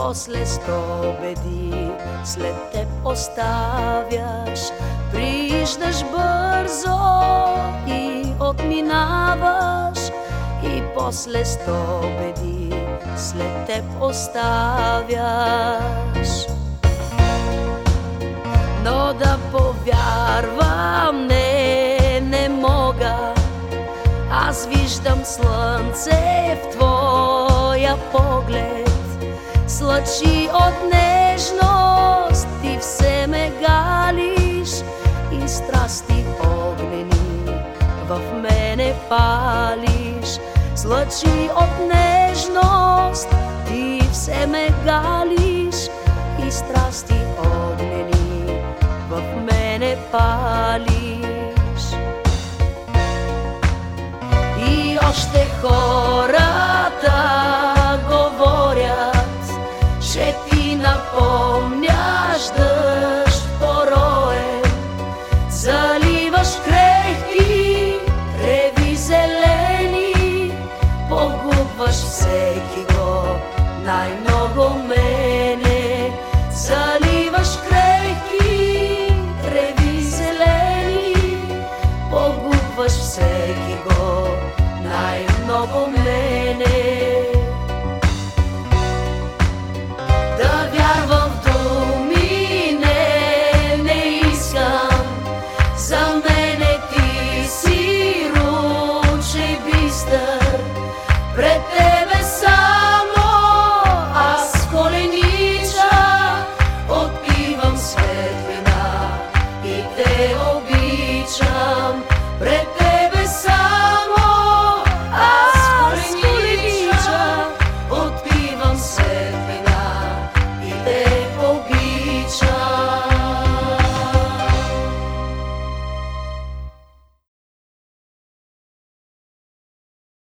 после стобеди след теб оставяш. Приждаш бързо и отминаваш, и после стобеди след теб оставяш. Но да повярвам, не мога. Аз виждам слънце в твоя поглед, с лъчи от нежност ти все ме галиш, и страсти огнени в мене палиш. С лъчи от нежност ти все ме галиш, и страсти огнени в мене палиш. И още хората говорят, че ти напомняш дъжд пороен. Заливаш крехки треви зелени, погубваш всеки го най-много ме.